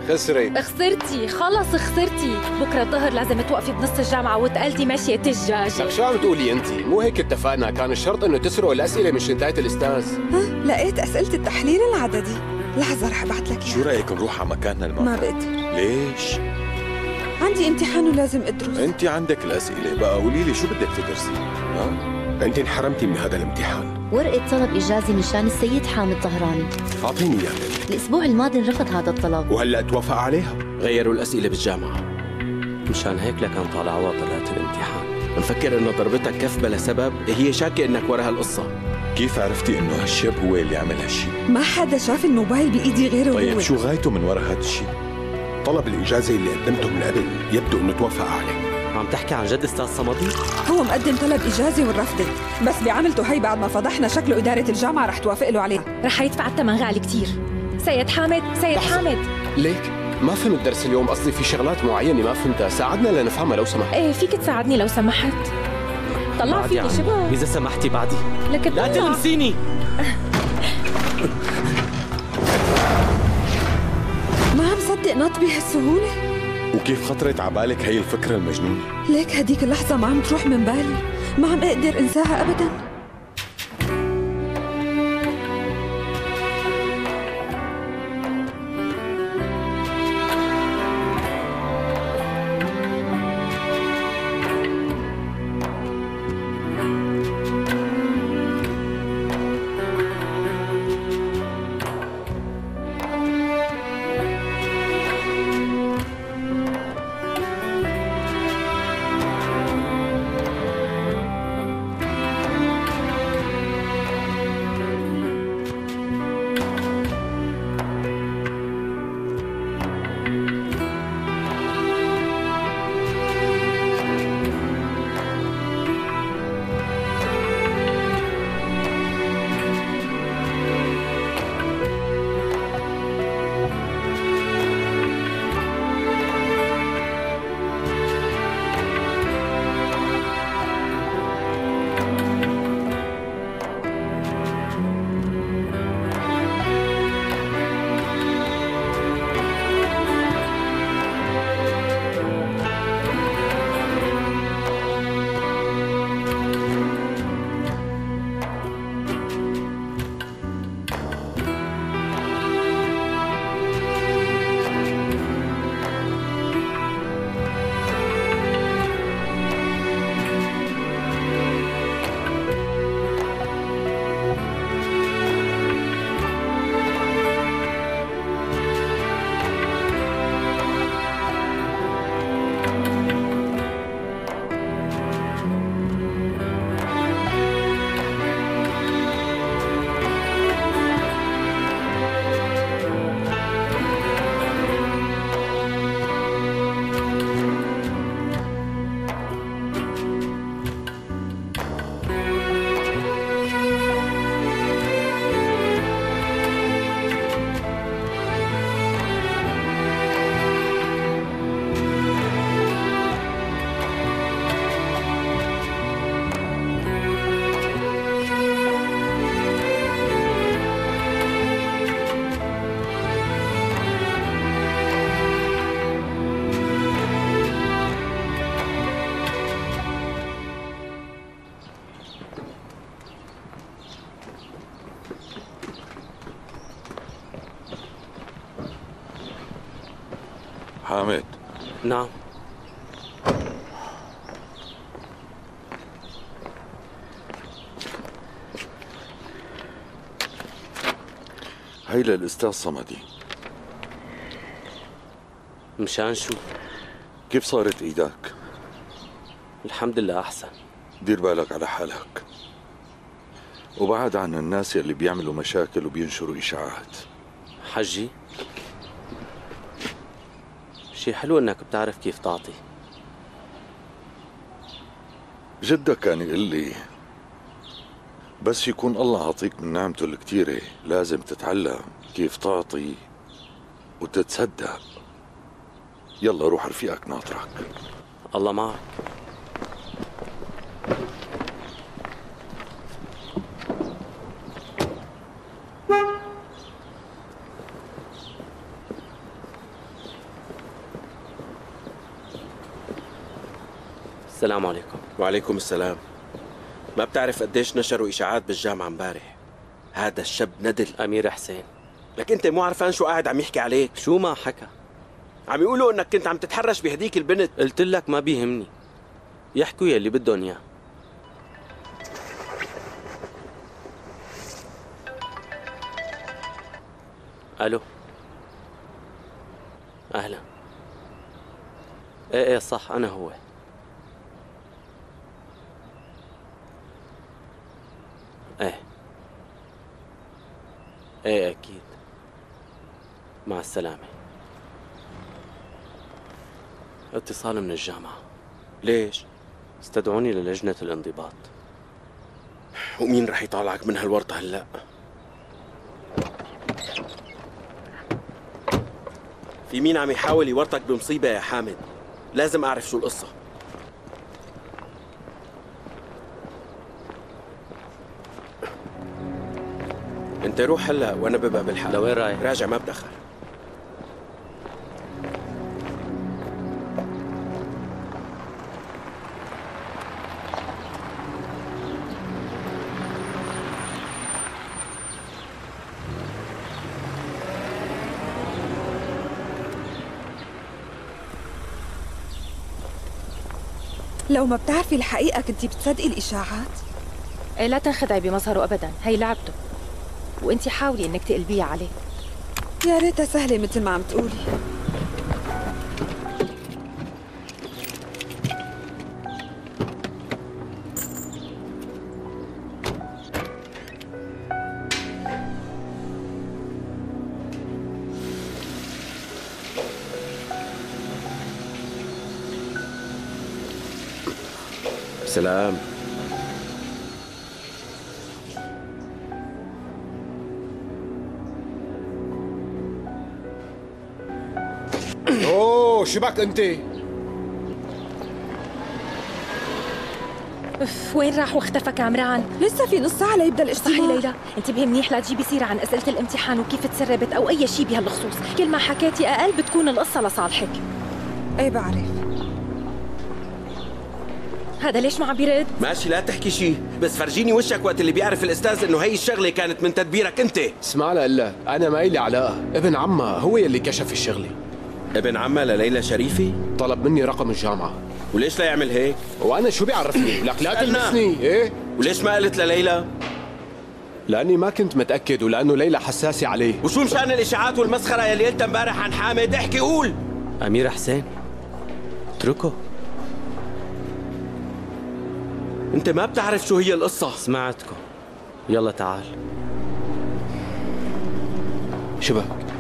خسرتي، خلص خسرتي. بكره الظهر لازم توقفي بنص الجامعة وتقلدي مشية الدجاجة. لك شو عم تقولي انت؟ مو هيك اتفقنا؟ كان الشرط انه تسرقوا الاسئله من شنطاية الاستاذ. ها، لقيت اسئله التحليل العددي. لحظه رح ابعث لك شو رايك نروح على مكاننا المعتاد؟ ما بقدر. ليش؟ عندي امتحان ولازم ادرس. انت عندك الاسئله، بقى قولي لي شو بدك تدرسي؟ ها؟ انت انحرمتي من هذا الامتحان. ورقة طلب إجازة مشان السيد حامد طهراني. أعطيني إياها. الأسبوع الماضي رفض هذا الطلب وهلأ توافق عليها. غيروا الأسئلة بالجامعة، مشان هيك لكان طالع عواطلات الامتحان. مفكر إنه ضربتك كف بلا سبب، هي شاكة إنك ورا هالقصة. كيف عرفتي إنه هالشاب هو اللي عمل هالشي؟ ما حدا شاف الموبايل بإيدي غيره. طيب هو شو غايته من ورا هالشي؟ طلب الإجازة اللي قدمته من قبل يبدو إنه توافق عليه. عم تحكي عن جد أستاذ صمدي؟ هو مقدم طلب إجازة ورفضت، بس بعملته هي بعد ما فضحنا شكله إدارة الجامعة رح توافق له عليها. رح يدفع الثمن غالي كتير. سيد حامد، سيد حامد. ليك ما فهمت درس اليوم، قصدي في شغلات معينة ما فهمتها، ساعدنا لنفهمها لو سمحت. ايه فيك تساعدني لو سمحت؟ طلع فيكي شبه. إذا سمحتي بعدي. لك لا تلمسيني. ما عم صدق نط بهالسهولة. وكيف خطرت عبالك هي الفكرة المجنونة؟ ليك هديك اللحظة ما عم تروح من بالي، ما عم أقدر أنساها أبداً. حامد. نعم. هي للأستاذ صمدي. مشان شو؟ كيف صارت إيدك؟ الحمد لله أحسن. دير بالك على حالك، وبعد عن الناس اللي بيعملوا مشاكل وبينشروا إشاعات. حجي، شي حلو إنك بتعرف كيف تعطي. جدك كان يقول لي بس يكون الله عطيك من نعمته الكتيرة لازم تتعلم كيف تعطي وتتصدق. يلا روح رفيقك ناطرك. الله معك. السلام عليكم. وعليكم السلام. ما بتعرف قديش نشروا إشاعات بالجامعة امبارح؟ هذا الشاب ندل أمير حسين. لك أنت مو عرفان شو قاعد عم يحكي عليك؟ شو ما حكى؟ عم يقولوا إنك كنت عم تتحرش بهديك البنت. قلت لك ما بيهمني، يحكوا يلي بدهم إياه. ألو، أهلا. إيه صح، أنا هو. ايه اكيد. مع السلامة. اتصال من الجامعة. ليش؟ استدعوني للجنة الانضباط. ومين رح يطالعك من هالورطة هلأ؟ في مين عم يحاول يورطك بمصيبة يا حامد؟ لازم أعرف شو القصة. انت روح هلا وانا ببقى بالحال. لوين رايح؟ راجع ما بدخل. لو ما بتعرفي الحقيقة كنتي بتصدقي الإشاعات؟ إيه لا تنخدعي بمظهره أبدا، هي لعبته، وانتي حاولي انك تقلبيها عليه. يا ريتها سهلة مثل ما عم تقولي. سلام. اوه شبك انت؟ اف وين راح واختفى كامران؟ لسه في نص ساعة ليبدأ الاجتماع. صحي ليلى، انت بهمنيح لا تجيبي سيرة عن أسئلة الامتحان وكيف تسربت أو أي شيء بهالخصوص، كل ما حكيتي أقل بتكون القصة لصالحك. ايه بعرف. هذا ليش ما عم بيرد؟ ماشي لا تحكي شيء، بس فرجيني وشك وقت اللي بيعرف الأستاذ إنه هي الشغلة كانت من تدبيرك أنت. اسمع لها، أنا ما إلي علاقة، ابن عمها هو يلي كشف الشغلة. ابن عمها لليلى شريفي؟ طلب مني رقم الجامعة. وليش لا يعمل هيك؟ وأنا شو بيعرفني؟ لك لا تلمسني. إيه؟ وليش ما قلت لليلى؟ لأني ما كنت متأكد ولأنه ليلى حساسة عليه. وشو مشان الإشاعات والمسخرة يلي قلتها امبارح عن حامد؟ احكي قول. أمير حسين اتركه. أنت ما بتعرف شو هي القصة. سمعتكم، يلا تعال. شبك؟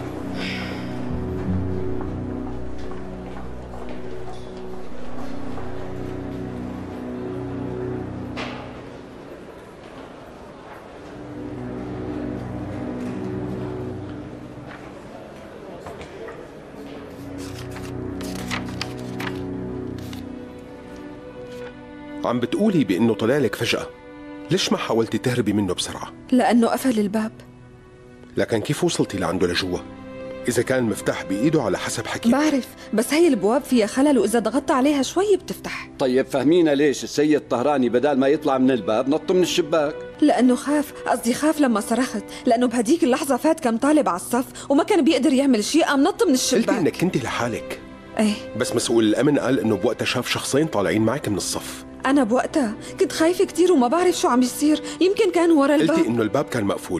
عم بتقولي بأنه طلع لك فجأة، ليش ما حاولتي تهربي منه بسرعة؟ لأنه قفل الباب. لكن كيف وصلتي لعنده لجوا؟ إذا كان المفتاح بإيده على حسب حكي. بعرف، بس هي البواب فيها خلل وإذا ضغطت عليها شوي بتفتح. طيب فهمينا ليش السيد طهراني بدال ما يطلع من الباب نط من الشباك؟ لأنه خاف لما صرخت، لأنه بهديك اللحظة فات كم طالب على الصف وما كان بيقدر يعمل شيء، قام نط من الشباك. قلتي إنك كنتي لحالك. ايه بس مسؤول الأمن قال إنه بوقتها شاف شخصين طالعين معك من الصف. أنا بوقتها كنت خايفة كتير وما بعرف شو عم بيصير، يمكن كانوا ورا الباب. قلتي إنه الباب كان مقفول.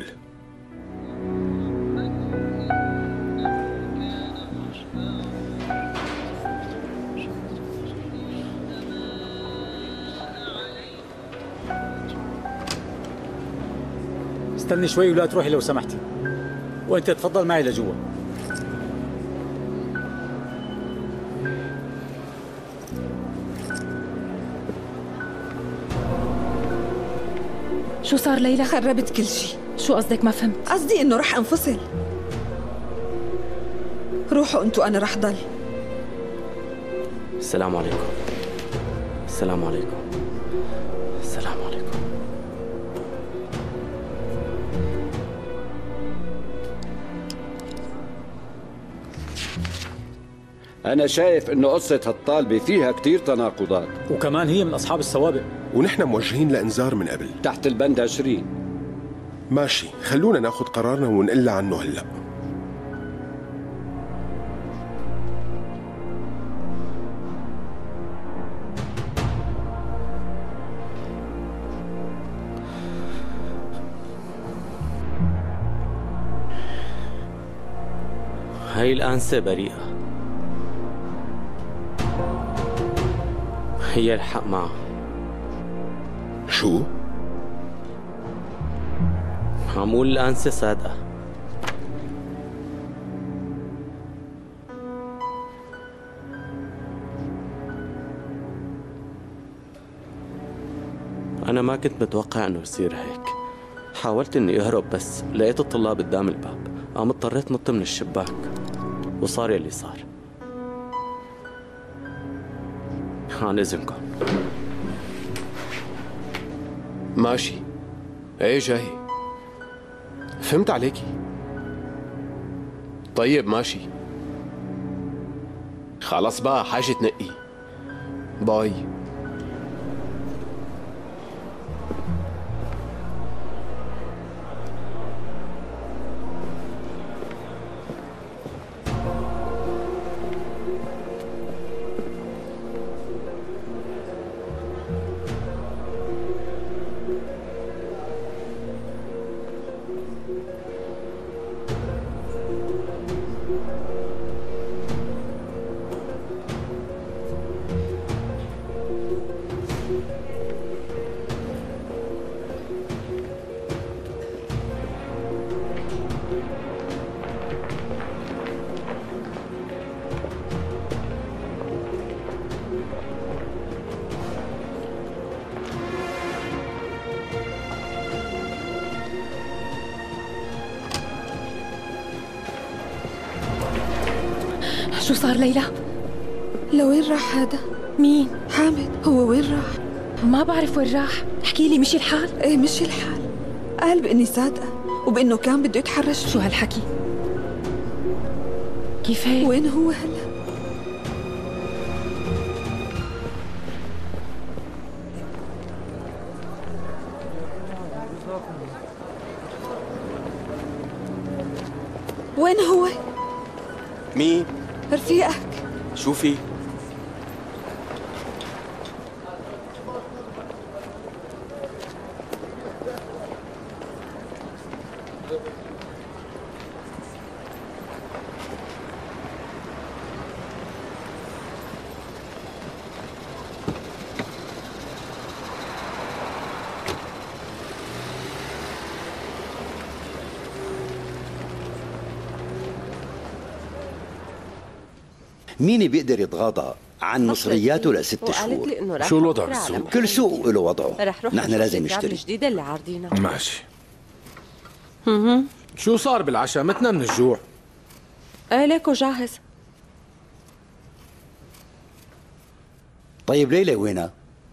استني شوي ولا تروحي لو سمحتي، وانت تفضل معي لجوا. شو صار ليلى؟ خربت كل شيء. شو قصدك؟ ما فهمت. قصدي انه رح انفصل. روحوا انتوا، انا رح ضل. السلام عليكم. السلام عليكم. السلام عليكم. أنا شايف إنه قصة هالطالبة فيها كتير تناقضات، وكمان هي من أصحاب السوابق، ونحن موجهين لإنذار من قبل تحت البند 20. ماشي، خلونا ناخد قرارنا ونقل عنه هلأ. هاي الأنسة بريئة، هي الحق معها. شو؟ عمول الأنسة صادقة. أنا ما كنت متوقع إنه يصير هيك. حاولت إني أهرب بس لقيت الطلاب قدام الباب، قام اضطريت نط من الشباك وصار يلي صار. عن إذنكم. ماشي، ايه جاي، فهمت عليكي. طيب ماشي، خلاص بقى حاجة تنقي. باي. شو صار ليلى؟ لوين راح هذا؟ مين؟ حامد. هو وين راح؟ ما بعرف وين راح. احكي لي، مشي الحال؟ ايه مشي الحال، قال بإني صادقة وبإنه كان بده يتحرش. شو هالحكي؟ كيف هيك؟ وين هو هلا؟ وين هو؟ مين؟ رفيقك. شو في؟ مين بيقدر يتغاضى عن مصرياته ل6 شهور؟ شو الوضع بالسوق؟ كل سوق له وضعه، نحن لازم نشتري. الجديدة اللي عارضينها. ماشي. شو صار بالعشاء؟ متنا من الجوع. ايه ليكو جاهز. طيب ليلى وينها؟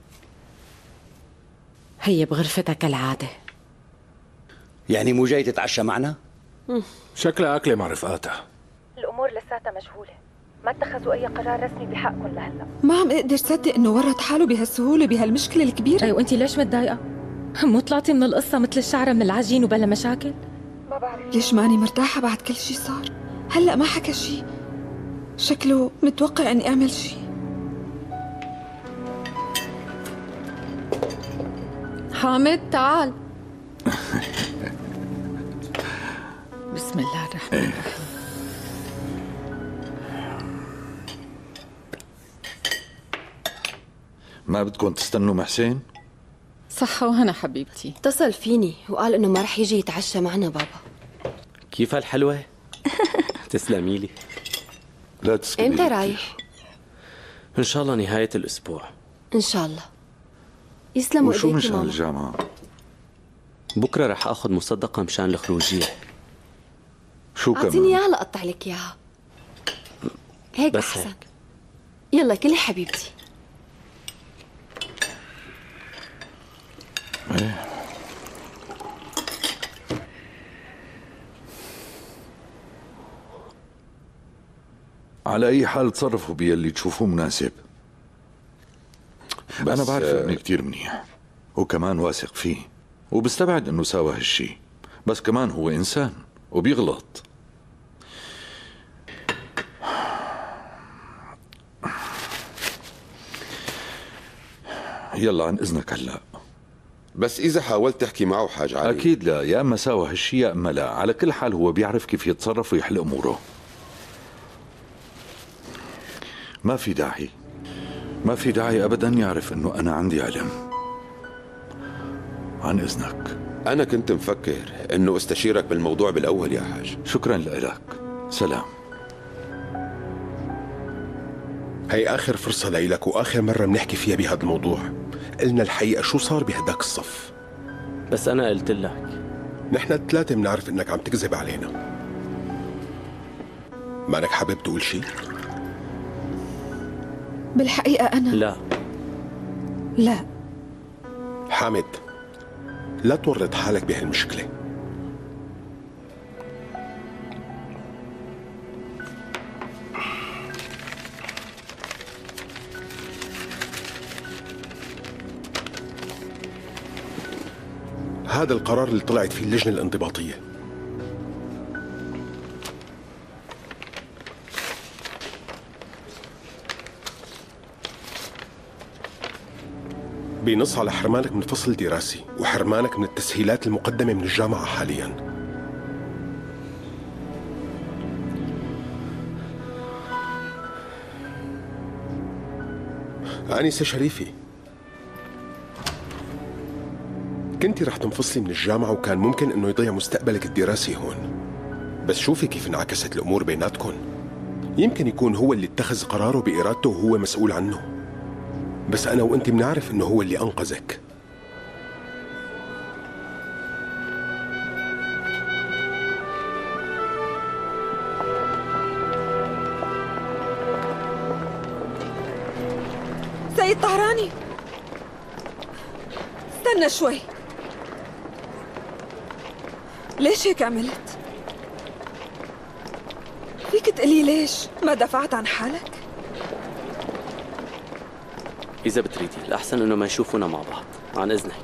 هي بغرفتها كالعادة. يعني مو جاي تتعشى معنا؟ شكلها أكلة مع رفقاتها. الأمور لساتها مجهولة، ما اتخذوا أي قرار رسمي بحقكم لهلا. ما عم اقدر صدق إنه ورط حاله بهالسهولة بهالمشكلة الكبيرة. أيوة، وأنتِ ليش متضايقة؟ مو طلعتي من القصة مثل الشعرة من العجين وبلا مشاكل؟ ما بعرف ليش ماني مرتاحة بعد كل شي صار. هلأ ما حكى شي، شكله متوقع إني أعمل شي. حامد تعال. بسم الله الرحمن الرحيم. ما بدكم تستنوا مع حسين؟ صحة وهنا حبيبتي. اتصل فيني وقال انه ما رح يجي يتعشى معنا بابا. كيف هالحلوة؟ تسلمي لي. لا تسكتي. امتى رايح؟ ان شاء الله نهاية الاسبوع. ان شاء الله. يسلموا وشو ايديكي مشان ماما. الجامعة؟ بكرة رح اخذ مصدقة مشان الخروجية. شو كمان؟ اعطيني اياها لأقطع لك اياها. هيك بس احسن. هيك. يلا كلي حبيبتي. ايه على أي حال تصرفوا باللي تشوفوه مناسب. أنا بعرف ابني كتير منيح وكمان واثق فيه وبستبعد إنه ساوى هالشي، بس كمان هو إنسان وبيغلط. يلا عن إذنك هلأ. بس إذا حاولت تحكي معه حاج علي. أكيد لا، يا إما ساوى هالشي يا إما لا. على كل حال هو بيعرف كيف يتصرف ويحل أموره. ما في داعي أبدا يعرف إنه أنا عندي علم. عن إذنك. أنا كنت مفكر إنه استشيرك بالموضوع بالأول يا حاج. شكرا لك. سلام. هي آخر فرصة لإلك وآخر مرة بنحكي فيها بهذا الموضوع. قلنا الحقيقة شو صار بهداك الصف. بس أنا قلت لك. نحن الثلاثة بنعرف إنك عم تكذب علينا. مانك حابب تقول شيء؟ بالحقيقة أنا لا حامد، لا تورط حالك بهالمشكلة. هذا القرار اللي طلعت فيه اللجنة الانضباطية. بينص على حرمانك من فصل دراسي وحرمانك من التسهيلات المقدمة من الجامعة حاليا. آنسة شريفي، كنتي رح تنفصلي من الجامعة وكان ممكن انه يضيع مستقبلك الدراسي هون، بس شوفي كيف انعكست الامور بيناتكن. يمكن يكون هو اللي اتخذ قراره بإرادته وهو مسؤول عنه، بس أنا وأنت بنعرف إنه هو اللي أنقذك. سيد طهراني، استنى شوي. ليش هيك عملت؟ فيك تقلي ليش ما دافعت عن حالك؟ إذا بتريدي الأحسن إنه ما نشوفونا مع بعض. عن إذنك.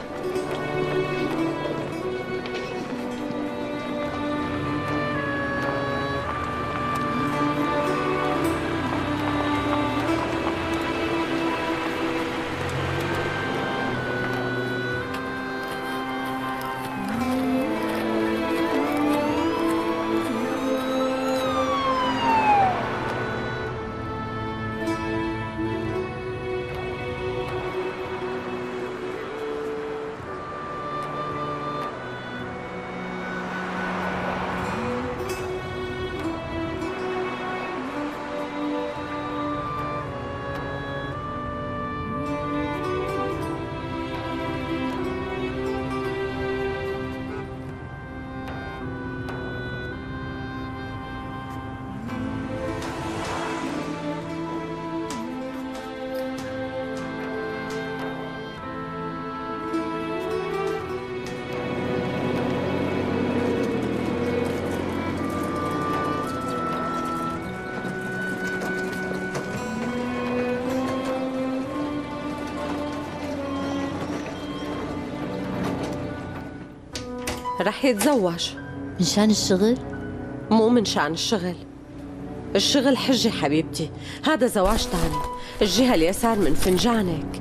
رح يتزوج. من شان الشغل؟ مو من شان الشغل. الشغل حجة حبيبتي، هذا زواج تاني. الجهة اليسار من فنجانك.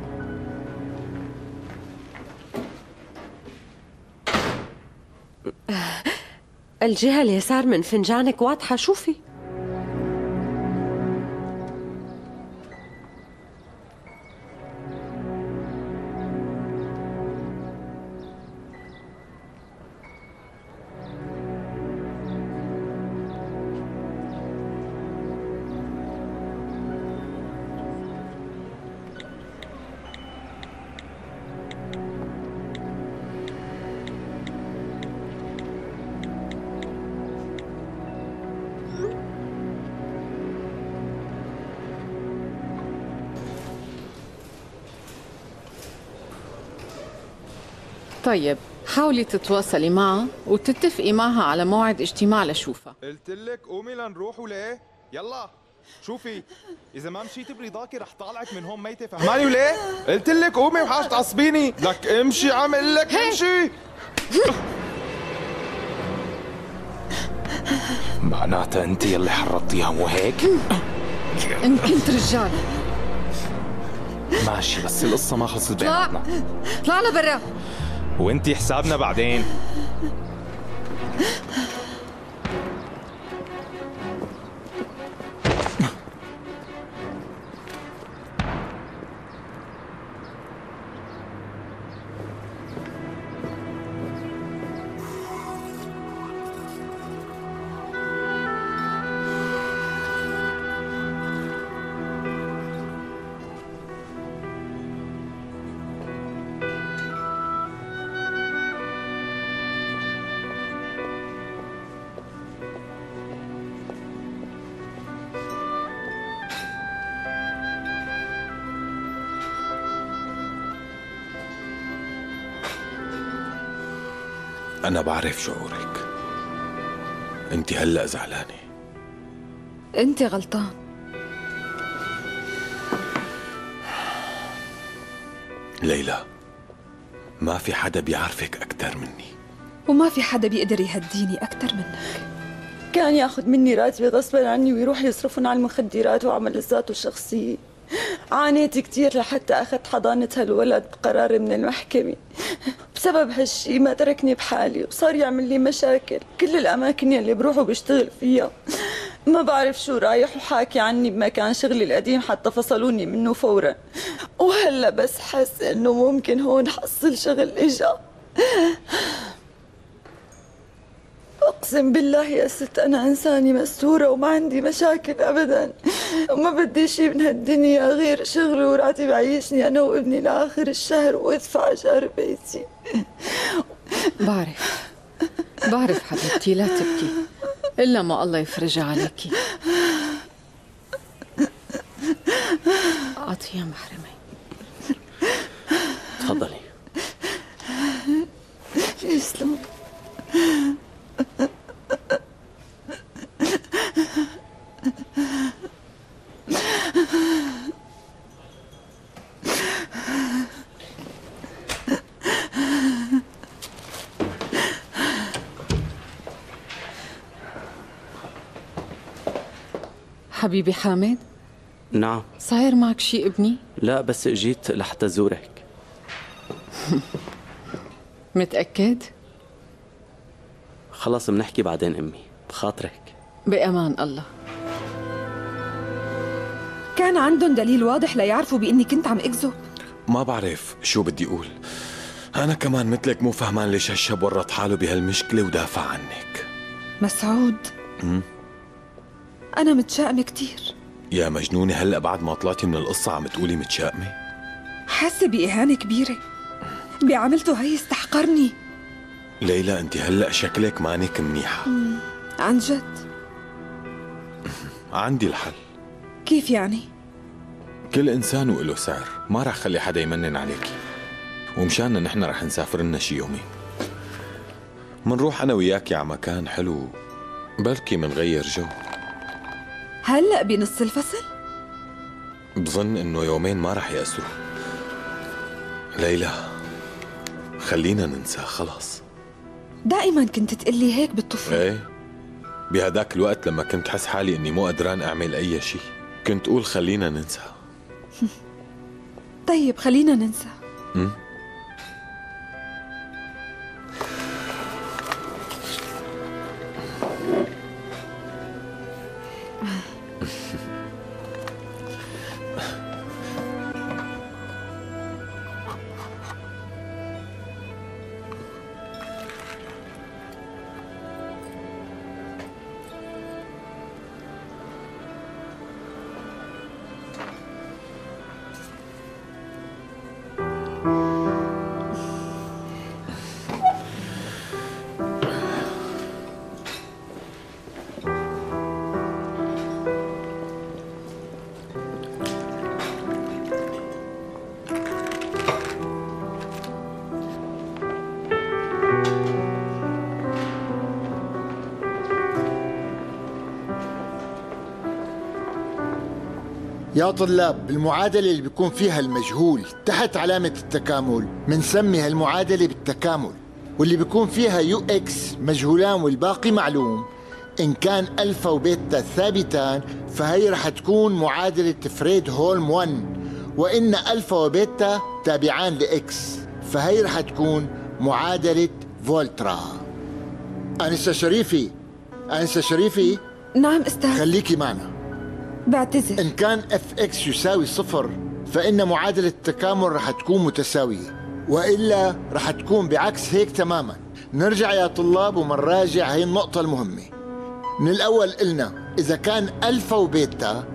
الجهة اليسار من فنجانك واضحة، شوفي. طيب حاولي تتواصلي معها وتتفقي معها على موعد اجتماع لشوفها. قلت لك قومي لنروح وليه؟ يلا شوفي اذا ما مشيتي برضاكي رح طالعك من هون ميته، فهماني وليه؟ قلت لك قومي وحاج تعصبيني. لك امشي، عم اقول لك امشي. معناتها انت يلي حرضتيها مو هيك؟ ان كنت رجال. ماشي، بس القصة ما خلصت بيناتنا. اطلع لبرا وانتي حسابنا بعدين. أنا بعرف شعورك. أنت هلأ زعلانة. أنت غلطان. ليلى، ما في حدا بيعرفك أكتر مني، وما في حدا بيقدر يهديني أكتر منك. كان ياخذ مني راتبي غصبا عني ويروح يصرفون على المخدرات وعمل لذاته الشخصية. عانيت كتير لحتى أخذت حضانة هالولد بقرار من المحكمة. بسبب هالشي ما تركني بحالي وصار يعمل لي مشاكل كل الأماكن يلي بروح وبشتغل فيها. ما بعرف شو رايح وحاكي عني بمكان شغلي القديم حتى فصلوني منه فورا. وهلا بس حس إنه ممكن هون حصل شغل إجا. أقسم بالله يا ست أنا إنسانة مستورة وما عندي مشاكل أبدا، وما بدي شي من هالدنيا غير شغل وراتب يعيشني أنا وابني لآخر الشهر وأدفع إيجار بيتي. بعرف حبيبتي، لا تبكي إلا ما الله يفرجها عليكي. أعطيها محرمي. تفضلي. يسلم. حبيبي حامد. نعم. صاير معك شي ابني؟ لا، بس اجيت لحتى زورك. متأكد؟ خلص منحكي بعدين أمي، بخاطرك. بأمان الله. كان عندهم دليل واضح ليعرفوا بإني كنت عم أكذب. ما بعرف شو بدي أقول. أنا كمان مثلك مو فهمان ليش هالشاب ورط حاله بهالمشكلة ودافع عنك. مسعود، أنا متشائمة كتير. يا مجنونة، هلأ بعد ما طلعتي من القصة عم تقولي متشائمة؟ حاسة بإهانة كبيرة. بعملته هي استحقرني. ليلى، أنت هلأ شكلك مانك منيحة. عن جد؟ عندي الحل. كيف يعني؟ كل إنسان وله سعر، ما رح خلي حدا يمنن عليكي. ومشاننا نحن رح نسافر لنا شي يومين. منروح أنا وياكي على مكان حلو، بلكي منغير جو. هلأ بنص الفصل؟ بظن إنه يومين ما رح يأسروا. ليلى، خلينا ننسى خلاص. دائما كنت تقلي هيك بالطفولة. ايه، بهداك الوقت لما كنت حس حالي إني مو قدران أعمل أي شيء كنت أقول خلينا ننسى. طيب خلينا ننسى. يا طلاب، بالمعادلة اللي بيكون فيها المجهول تحت علامة التكامل منسمي هالمعادلة بالتكامل، واللي بيكون فيها يو اكس مجهولان والباقي معلوم، إن كان ألفا وبيتا ثابتان فهي رح تكون معادلة فريد هولم 1، وإن ألفا وبيتا تابعان لإكس فهي رح تكون معادلة فولترا. أنسة شريفي نعم أستاذ. خليكي معنا. بعتذر. إن كان اف اكس يساوي 0 فإن معادلة التكامل رح تكون متساوية، وإلا رح تكون بعكس هيك تماما. نرجع يا طلاب ومنراجع هي النقطة المهمة. من الأول قلنا إذا كان ألفا وبيتا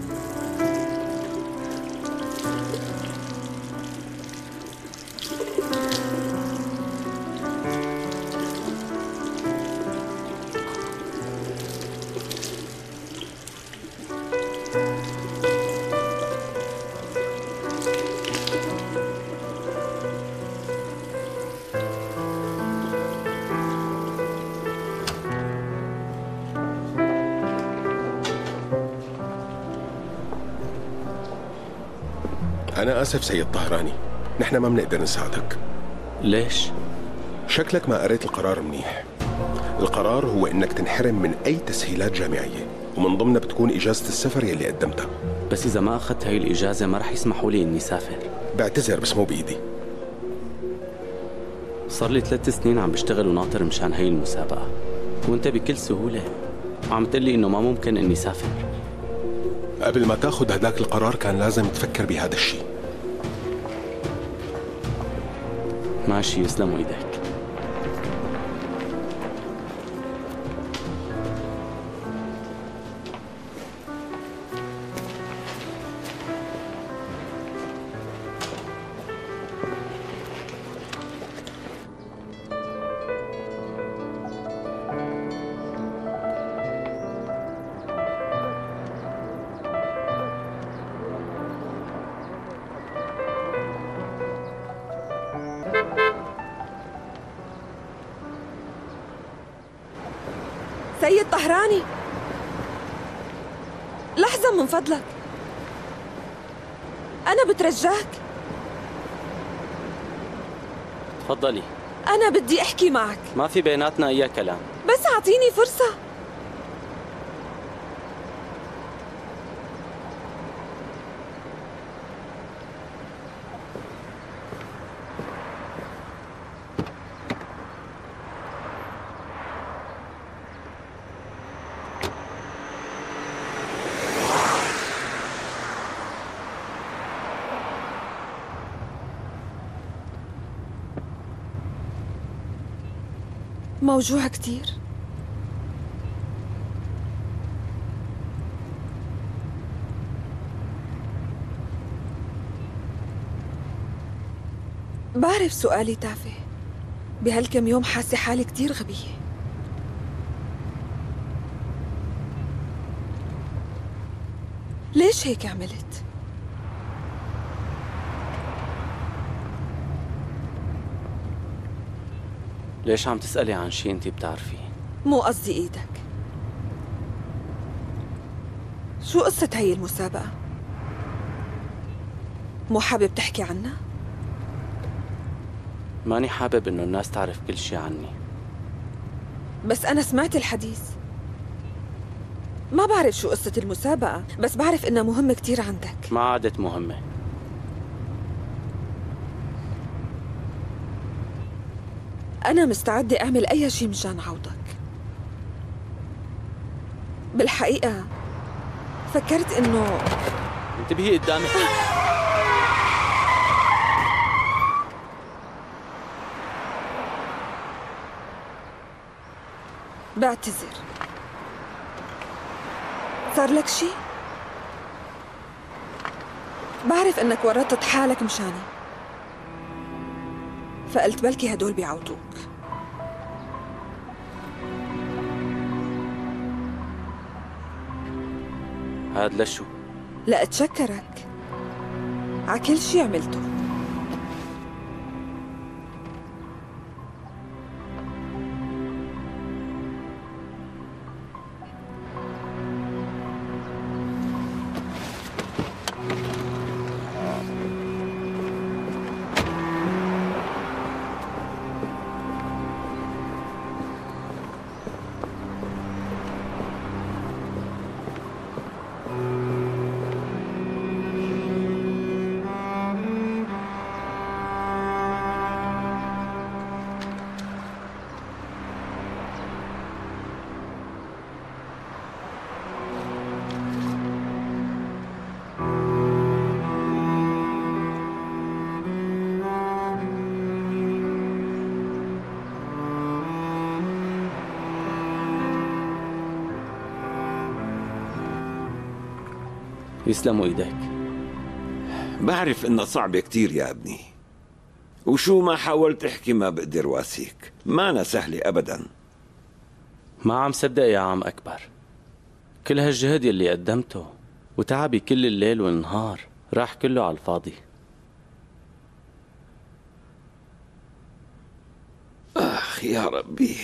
أنا آسف سيد طهراني، نحن ما بنقدر نساعدك. ليش؟ شكلك ما قريت القرار منيح. القرار هو إنك تنحرم من أي تسهيلات جامعية، ومن ضمنها بتكون إجازة السفر يلي قدمتها. بس إذا ما أخذت هاي الإجازة ما رح يسمحوا لي إني سافر. بعتذر بس مو بإيدي. صار لي 3 سنين عم بشتغل وناطر مشان هاي المسابقة، وأنت بكل سهولة عم تقلي إنه ما ممكن إني سافر. قبل ما تاخذ هداك القرار كان لازم تفكر بهذا الشيء. ماشي، يسلموا ايدك. سيد طهراني، لحظة من فضلك، أنا بترجاك. تفضلي. أنا بدي أحكي معك. ما في بيناتنا أي كلام. بس أعطيني فرصة. موجوع كتير. بعرف سؤالي تافه، بهالكم يوم حاسة حالي كتير غبية. ليش هيك عملت؟ ليش عم تسألي عن شيء انتي بتعرفيه؟ مو قصدي ايدك. شو قصة هي المسابقة؟ مو حابب تحكي عنها؟ ماني حابب انه الناس تعرف كل شيء عني. بس أنا سمعت الحديث. ما بعرف شو قصة المسابقة، بس بعرف إنها مهمة كتير عندك. ما عادت مهمة. أنا مستعدة أعمل أي شيء مشان عوضك. بالحقيقة فكرت إنه انتبهي قدامي. بعتذر. صار لك شي؟ بعرف إنك ورطت حالك مشاني، فقلت بلكي هدول بيعوضوك. هاد لشو؟ لأتشكرك ع كل شي عملته. يسلموا ايديك. بعرف انها صعبة كتير يا ابني، وشو ما حاولت احكي ما بقدر واسيك، ما أنا سهلة ابدا. ما عم صدق يا عم اكبر، كل هالجهد يلي قدمته وتعبي كل الليل والنهار راح كله على الفاضي. اخ يا ربي.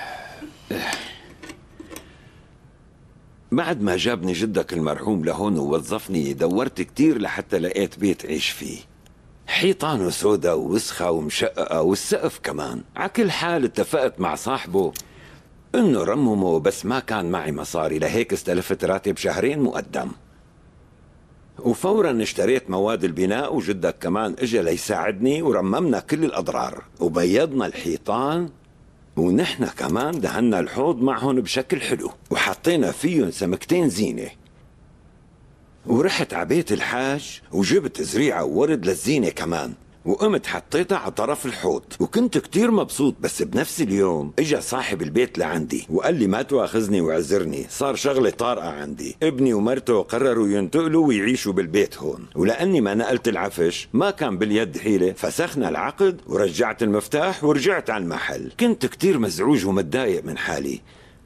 بعد ما جابني جدك المرحوم لهون ووظفني دورت كتير لحتى لقيت بيت عيش فيه، حيطانه سودا ووسخة ومشققة والسقف كمان. على كل حال اتفقت مع صاحبه انه رممه، بس ما كان معي مصاري، لهيك استلفت راتب شهرين مقدم، وفورا اشتريت مواد البناء، وجدك كمان اجى ليساعدني ورممنا كل الاضرار وبيضنا الحيطان، ونحن كمان دهنا الحوض معهم بشكل حلو وحطينا فيهم سمكتين زينة. ورحت عبيت الحاج وجبت زريعة وورد للزينة كمان، وقمت حطيتها على طرف الحوض، وكنت كتير مبسوط. بس بنفس اليوم اجا صاحب البيت لعندي وقال لي ما تواخذني وعذرني، صار شغلة طارئة عندي، ابني ومرته قرروا ينتقلوا ويعيشوا بالبيت هون، ولأني ما نقلت العفش ما كان باليد حيلة، فسخنا العقد ورجعت المفتاح ورجعت على المحل. كنت كتير مزعوج ومتضايق من حالي،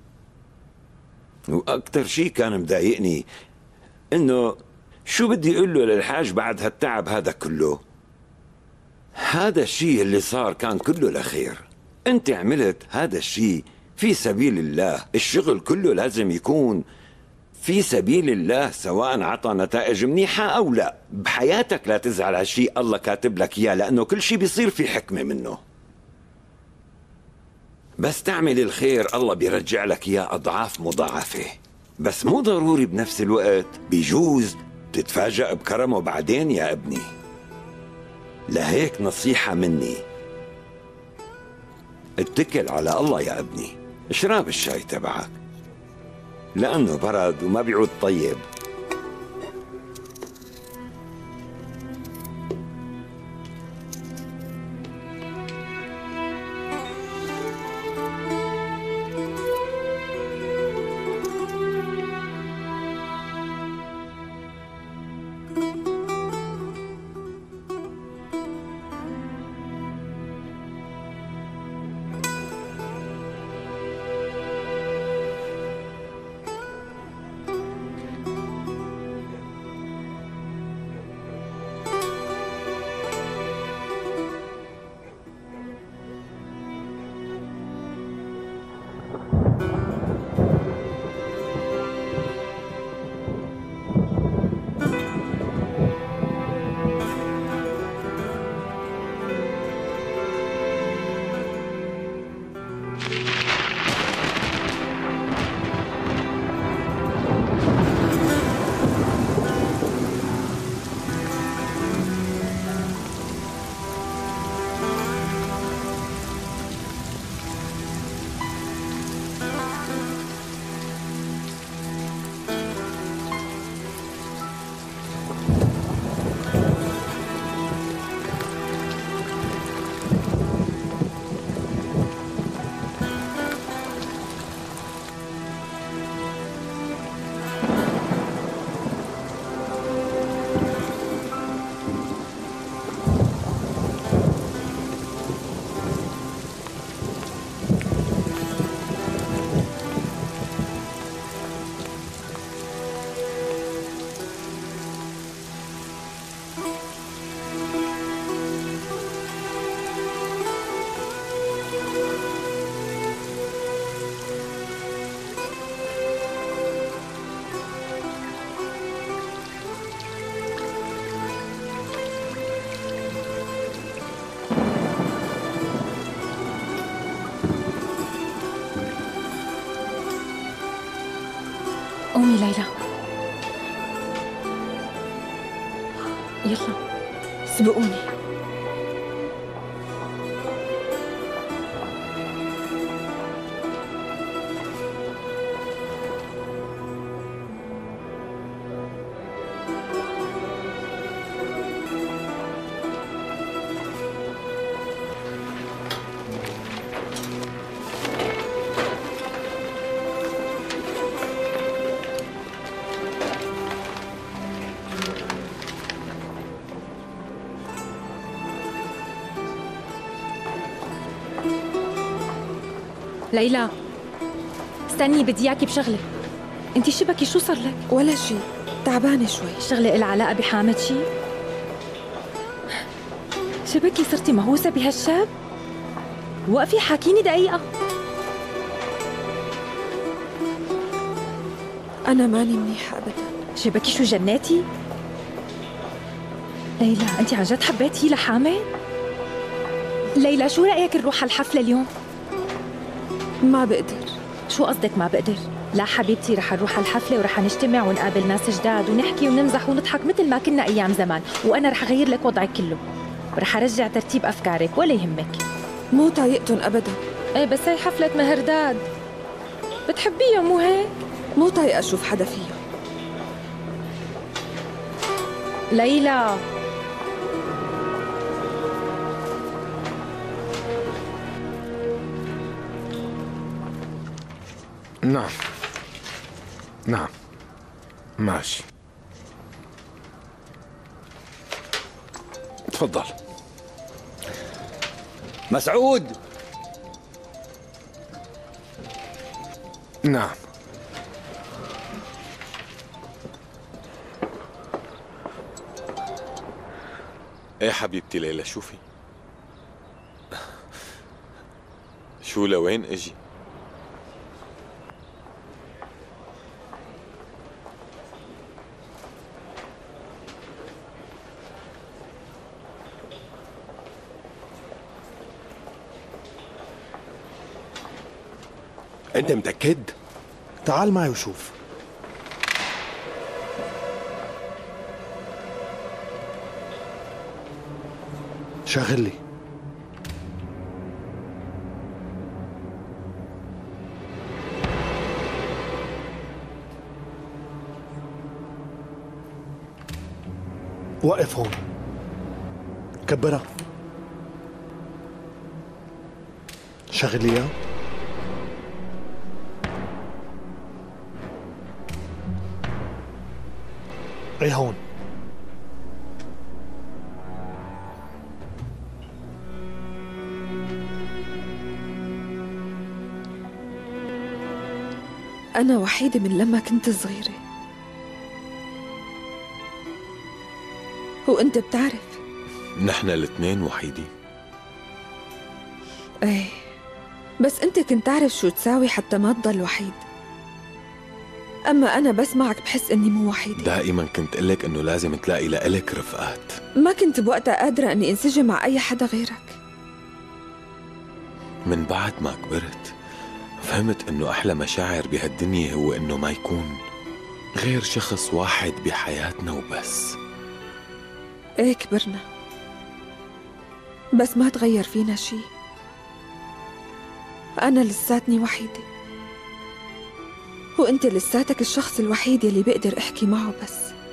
وأكتر شي كان مضايقني إنه شو بدي أقول له للحاج بعد هالتعب هذا كله. هذا الشيء اللي صار كان كله لخير، انت عملت هذا الشيء في سبيل الله، الشغل كله لازم يكون في سبيل الله، سواء عطى نتائج منيحة او لا. بحياتك لا تزعل على شيء الله كاتب لك اياه، لانه كل شيء بيصير في حكمة منه. بس تعمل الخير الله بيرجع لك اياه اضعاف مضاعفة، بس مو ضروري بنفس الوقت، بيجوز تتفاجأ بكرمه بعدين يا ابني. لهيك نصيحة مني، اتكل على الله يا ابني، اشرب الشاي تبعك لأنه برد وما بيعود طيب. قومي ليلى، يلا سبقوني. ليلى استني، بدي اياكي بشغله. انت شبكي، شو صار لك؟ ولا شيء، تعبانه شوي. شغله إلها علاقه بحامد شيء؟ شبكي صرتي مهووسه بهالشاب؟ وقفي حاكيني دقيقه. انا ماني منيحه ابدا. شبكي شو جناتي؟ ليلى انت عن جد حبيتي لحامد؟ ليلى شو رايك نروح على الحفله اليوم؟ ما بقدر. شو قصدك ما بقدر؟ لا حبيبتي، رح نروح على الحفله ورح نجتمع ونقابل ناس جداد ونحكي ونمزح ونضحك مثل ما كنا ايام زمان، وانا رح اغير لك وضعك كله ورح ارجع ترتيب افكارك، ولا يهمك. مو طايقتن ابدا. ايه بس هي حفله مهرداد، بتحبيها مو هيك؟ مو طايقه اشوف حدا فيها. ليلى نعم نعم ماشي، تفضل. مسعود. نعم. ايه حبيبتي ليلى، شوفي شو لوين اجي؟ انت متأكد؟ تعال معي وشوف. شغل لي. وقف هون. كبرها. شغل لي اياه. ايه هون. أنا وحيدة من لما كنت صغيرة، وأنت بتعرف. نحن الاثنين وحيدين. ايه بس أنت كنت تعرف شو تساوي حتى ما تضل وحيد. أما أنا بسمعك بحس إني مو وحيدة. دائما كنت قلك إنه لازم تلاقي لإلك رفقات. ما كنت بوقتها قادرة إني انسجم مع أي حدا غيرك. من بعد ما كبرت فهمت إنه أحلى مشاعر بهالدنيا هو إنه ما يكون غير شخص واحد بحياتنا وبس. إيه كبرنا، بس ما تغير فينا شي. أنا لساتني وحيدة، وأنت لساتك الشخص الوحيد اللي بقدر أحكي معه بس.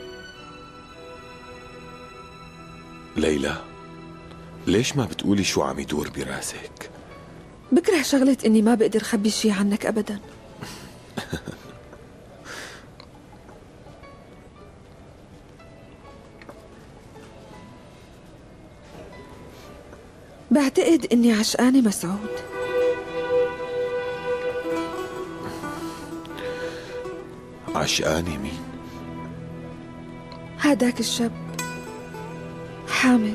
ليلى، ليش ما بتقولي شو عم يدور براسك؟ بكره شغلة إني ما بقدر خبي شي عنك أبداً. بعتقد إني عشقانة مسعود. عشقانة مين؟ هاداك الشاب حامد.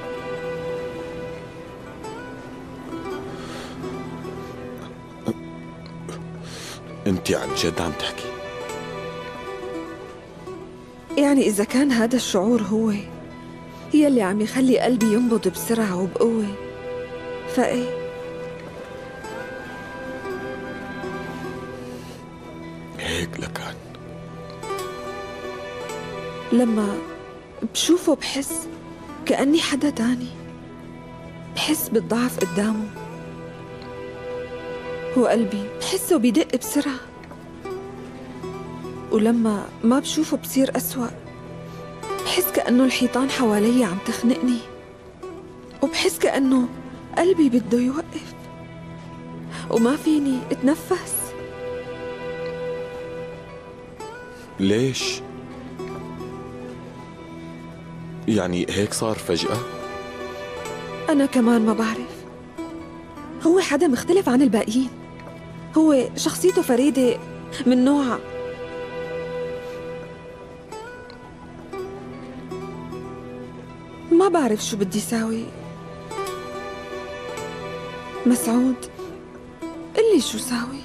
انت عن جد عم تحكي؟ يعني إذا كان هذا الشعور هو يلي عم يخلي قلبي ينبض بسرعة وبقوة، فإيه؟ هيك لكان لما بشوفه بحس كأني حدا تاني، بحس بالضعف قدامه، وقلبي بحسه بيدق بسرعة، ولما ما بشوفه بصير أسوأ، بحس كأنه الحيطان حوالي عم تخنقني، وبحس كأنه قلبي بده يوقف وما فيني اتنفس. ليش؟ يعني هيك صار فجأة؟ أنا كمان ما بعرف. هو حدا مختلف عن الباقيين. هو شخصيته فريدة من نوعها. ما بعرف شو بدي ساوي. مسعود، قلي شو ساوي؟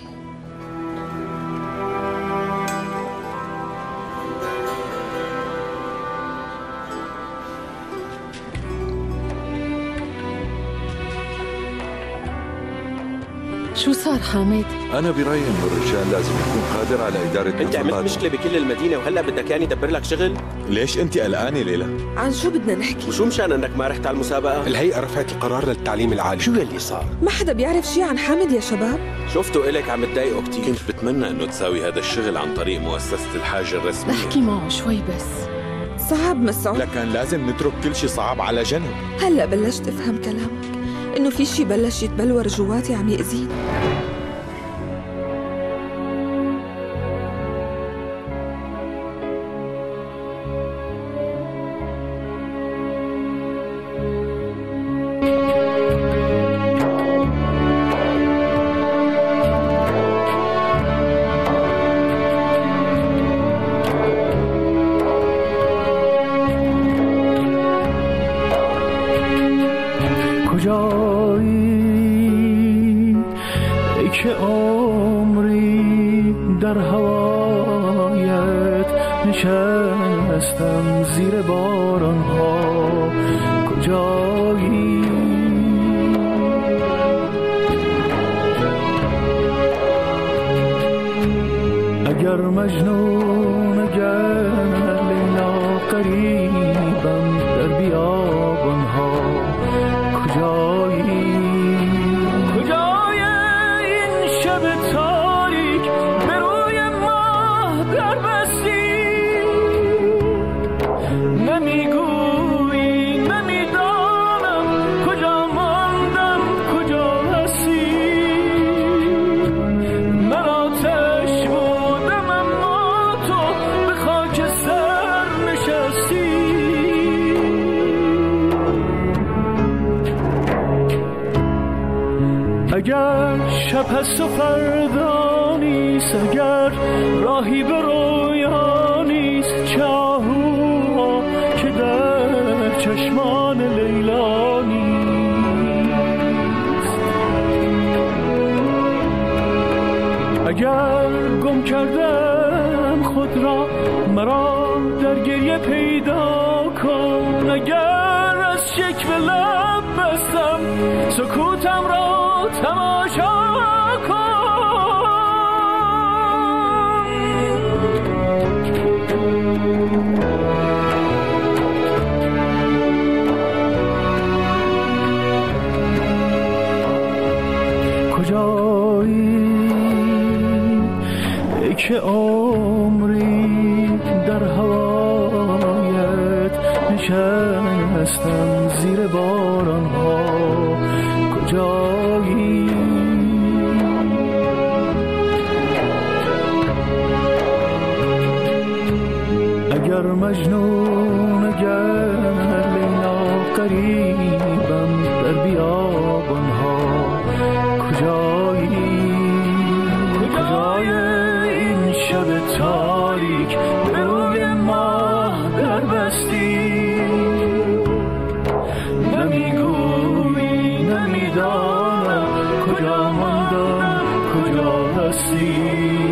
شو صار حامد؟ أنا برأيي إنه الرجال لازم يكون قادر على إدارة انت عملت مشكلة بكل المدينة وهلا بدك يعني دبر لك شغل؟ ليش انت قلقانة ليلى؟ عن شو بدنا نحكي؟ وشو مشان انك ما رحت على المسابقة؟ الهيئة رفعت القرار للتعليم العالي. شو يلي صار؟ ما حدا بيعرف شي عن حامد يا شباب؟ شفته إلك عم تضايقه كتير. كنت بتمنى إنه تساوي هذا الشغل عن طريق مؤسسة الحاجة الرسمية. احكي معه شوي بس. صعب مسعود. لكن لازم نترك كل شيء صعب على جنب. هلا بلشت افهم كلامك، انه في شي بلش يتبلور جواتي عم يأذيني. شب هست و فردا نیست، اگر راهی به رویا نیست، چاهوها که در چشمان لیلا نیست. اگر گم کردم خود را مرا در گریه پیدا کن، اگر از شکوه لب بستم سکوتم را تماشا کجایی ای که عمری در هوایت نشستم زیر باران ها، کجایی اگر مجنون اگر لیلا قریبم در بیابان ها، کجایی کجای این شب تاریک به روی ماه در بستی، نمیگویی نمیدانم کجا ماندم کجا هستی.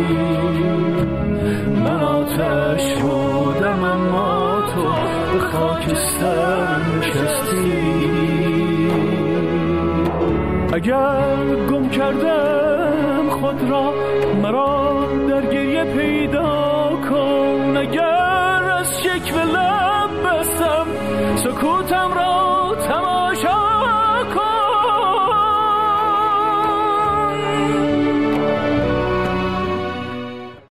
من آتش بودم اما تو به خاکستر نشستی. اگر گم کردم خود را مرا در گریه پیدا کن، اگر از شکوه لب بستم سکوتم را